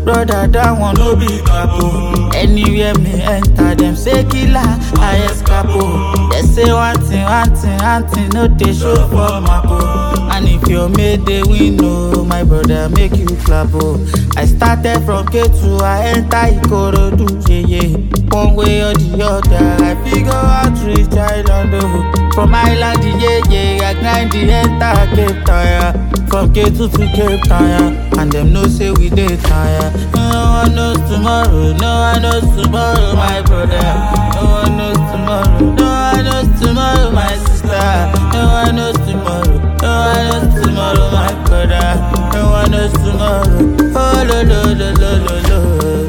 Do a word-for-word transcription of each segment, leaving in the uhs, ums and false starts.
brother, that one no be capo. Anywhere me enter, them say killer, I escapo. They say one thing, one thing, one thing, no they show for my po. And if you made the win, no, my brother make you clap. Oh. I started from K two, I enter Ikorodu, yeah, yeah. One way or the other, I figure out to reach Island. Oh. From Island, yeah, yeah, I grind the enter Cape Town. Yeah. From K two to Cape Town, yeah. And them no say we dey tired. No one knows tomorrow, no one knows tomorrow, my brother. No one knows tomorrow, no one knows tomorrow, my sister. No one knows tomorrow, no one knows tomorrow, my brother. No one knows tomorrow. Oh lo lo lo lo lo lo.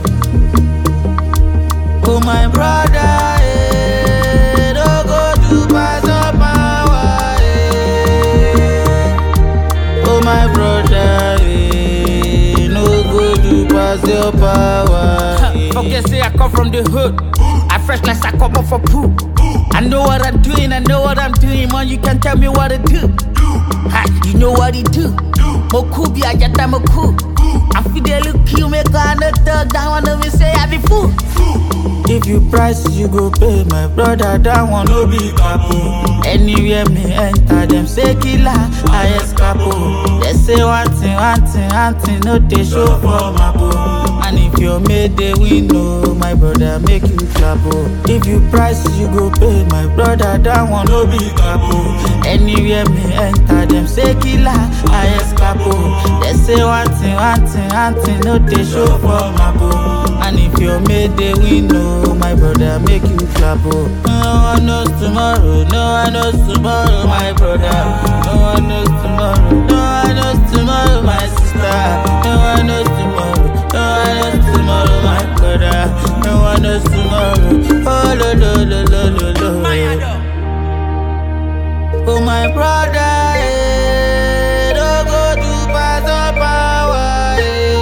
Oh my brother, eh, don't go to pass up my way. Oh my brother, eh, no go to pass your power. Eh. Okay, say I come from the hood. I fresh like I come up for poop. I know what I'm doing, I know what I'm doing, man. You can tell me what to do. Ha, you know what it do. Mokubi, I get them a cool. I feel they look you make a thug down on me say I be fool. If you price, you go pay, my brother, that one no be capo. Anywhere me enter, them say killer, I escapo. They say one thing, one thing, one thing, no they show for my po. And if you made the win, no, my brother make you clap. Oh. If you price, you go pay, my brother, that one no be capo. Anywhere me enter, them say killer, I escapo. They say one thing, one thing, one thing, no they show for my po. And if you made the win, no, my brother make you clap. Oh. No one knows tomorrow, no one knows tomorrow, my brother. No one knows tomorrow, no one knows tomorrow, my sister. No one knows tomorrow, no one knows tomorrow, my brother. No one knows tomorrow. Oh lo lo lo lo lo lo. Oh my brother, eh, don't go to pass up power.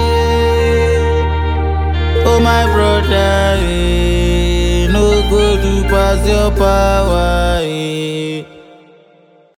Eh. Oh my brother, eh, no go to pass your power. Eh.